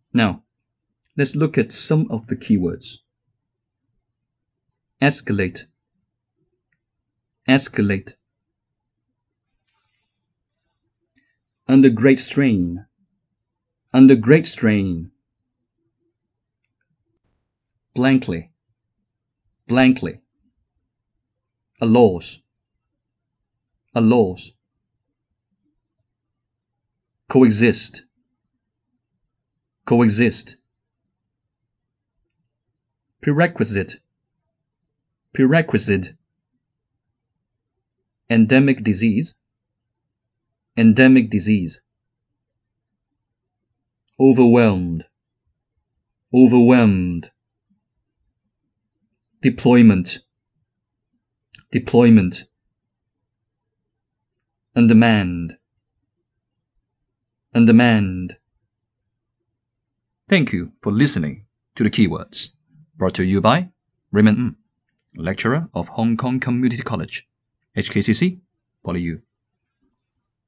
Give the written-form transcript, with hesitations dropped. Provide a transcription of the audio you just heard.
Now, let's look at some of the keywords. Escalate, escalate. Under great strain, under great strain. Blankly, blankly. A loss, a loss. Coexist, coexist. Prerequisite, prerequisite. Endemic disease, endemic disease. Overwhelmed, overwhelmed. Deployment, deployment. Undermanned, undermanned. Thank you for listening to the keywords, brought to you by Raymond Ng, lecturer of Hong Kong Community College, HKCC, PolyU.